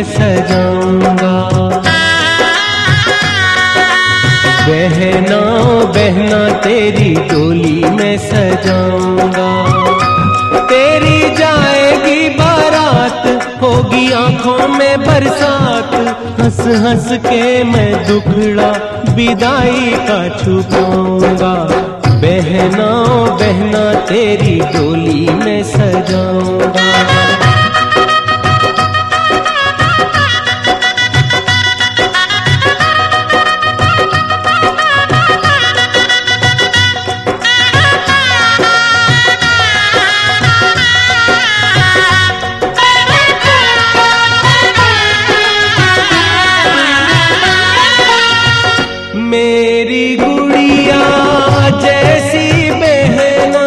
सजाऊंगा। बहना बहना तेरी डोली में सजाऊंगा। तेरी जाएगी बारात, होगी आंखों में बरसात, हंस हंस के मैं दुखड़ा विदाई का छुपाऊंगा। बहना बहना तेरी डोली में सजाऊंगा। मेरी गुड़िया जैसी बहना,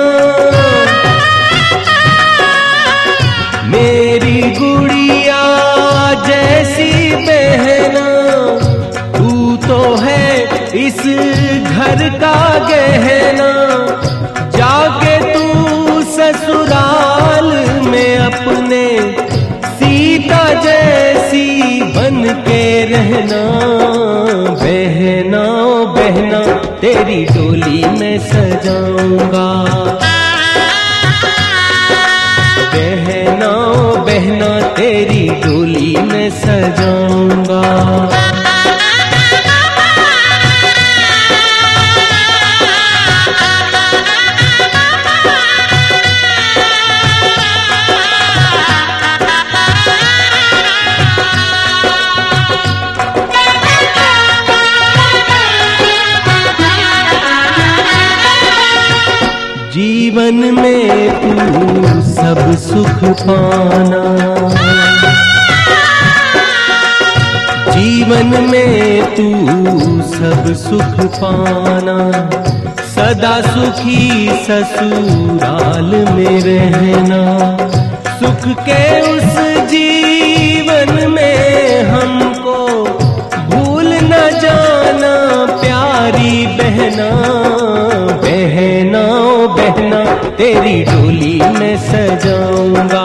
मेरी गुड़िया जैसी बहना, तू तो है इस घर का गहना। जाके तू ससुराल में अपने सीता जैसी बन के रहना। बहना बहना तेरी डोली में सजाऊंगा। बहना बहना तेरी डोली में सजाऊंगा। जीवन में तू सब सुख पाना, जीवन में तू सब सुख पाना। सदा सुखी ससुराल में रहना। सुख के उस जीवन में हमको भूल न जाना प्यारी बहना। बहना बहना तेरी डोली में सजाऊंगा।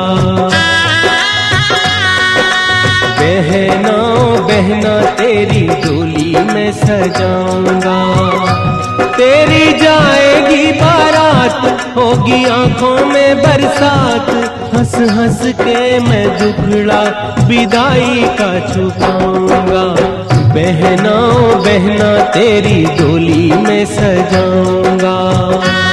बहना बहना तेरी डोली में सजाऊंगा। तेरी जाएगी बारात, होगी आंखों में बरसात, हंस हंस के मैं दुखड़ा विदाई का छुपाऊंगा। बहना बहना तेरी डोली में सजाऊंगा।